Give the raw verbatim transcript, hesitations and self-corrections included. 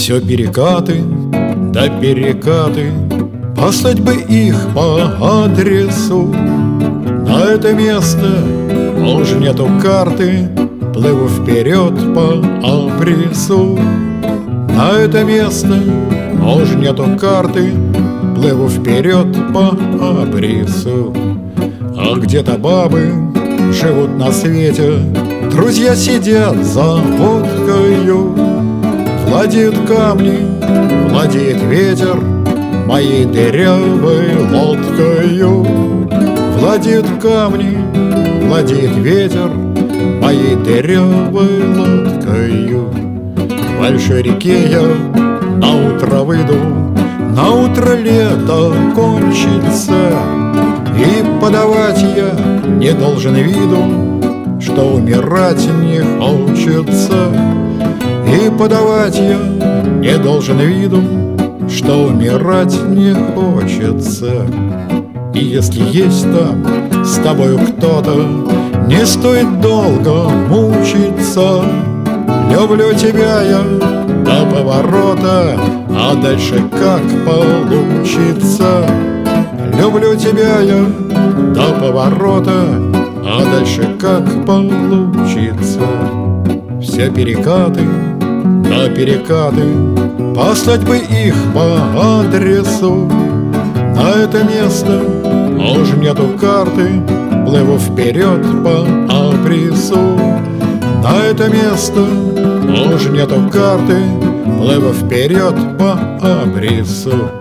Все перекаты, да перекаты, послать бы их по адресу. На это место уж нету карты, плыву вперед по абрису. На это место уж нету карты, плыву вперед по абрису. А где-то бабы живут на свете, друзья сидят за водкою. Владеют камни, владеет ветер моей дырявой лодкою. Владеют камни, владеет ветер моей дырявой лодкою. В большой реке я на утро выйду, на утро лето кончится, и подавать я не должен виду, что умирать не хочется. И подавать я не должен виду, что умирать не хочется. И если есть там с тобою кто-то, не стоит долго мучиться. Люблю тебя я до поворота, а дальше как получится. Люблю тебя я до поворота, а дальше как получится. Все перекаты, да перекаты, послать бы их по адресу. На это место уж нету карты, плыву вперед по абрису. На это место уж нету карты, плыву вперед по абрису.